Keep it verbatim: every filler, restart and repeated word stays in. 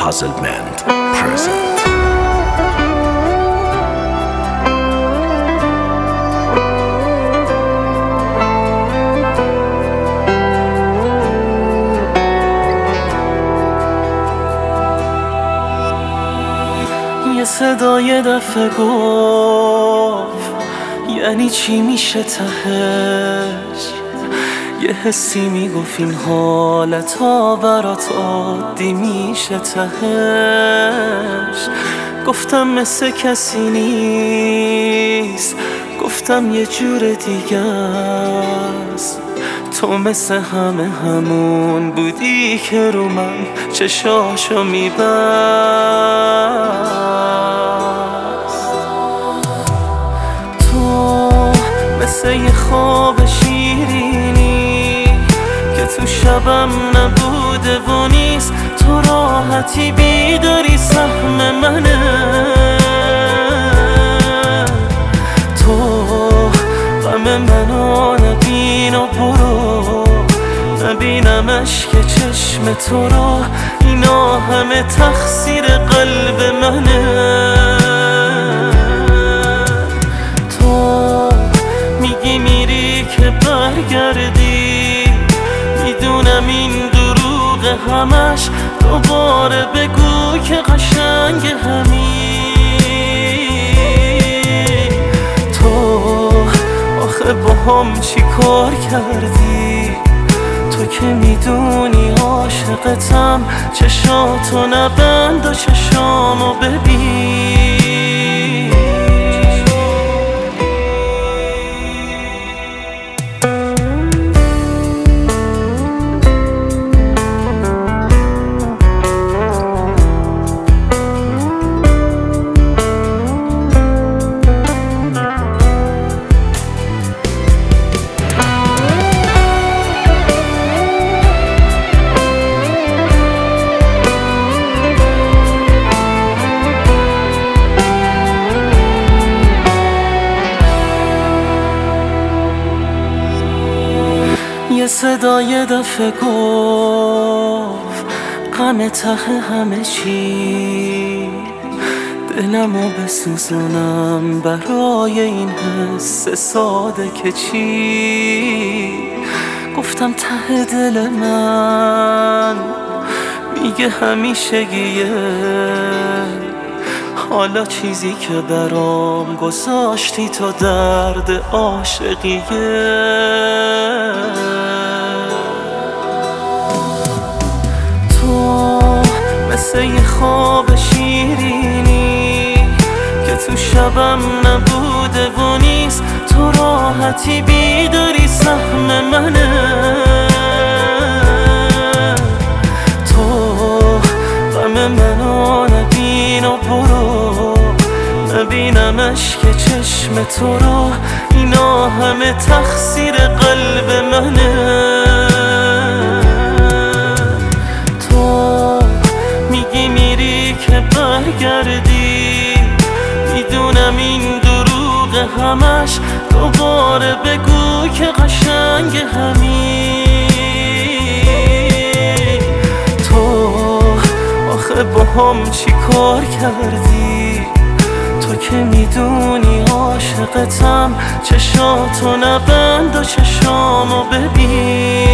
Hazelmend present. یه صدای دفعه گفت یعنی چی میشه تهش، یه حسی میگفت این حالتا برات عادی میشه تهش. گفتم مثل کسی نیست، گفتم یه جور دیگه است. تو مثل همه همون بودی که رو من چشاشو میبست. تو مثل یه خواب شیرینی که تو شبم نبوده و نیست. تو راحتی بیداری سهم منه. تو غم منو نبین و برو، نبینمش که چشم تو رو. اینا همه تقصیر قلب منه. تو میگی میری که برگردی، میدونم این دروغ همش. دوباره بگو که قشنگ همین. تو آخه با هم چی کار کردی؟ تو که میدونی عاشقتم. چشاتو نبند و چشامو ببین. یه صدای دفعه گفت غم ته همه چی. دلمو بسوزونم برای این حس ساده که چی. گفتم ته دل من میگه همیشگیه. حالا چیزی که برام گذاشتی تو درد عاشقیه. مثل یه خواب شیرینی که تو شبم نبوده و نیست. تو راحتی بیداری سهم منه. تو غم منو نبین و برو، نبینمش که چشم تو رو. اینا همه تقصیر قلب منه. برگردی، میدونم این دروغ همش. دوباره بگو که قشنگ همین. تو آخه با هم چی کار کردی؟ تو که میدونی عاشقتم. چشاتو نبند و چشامو ببین.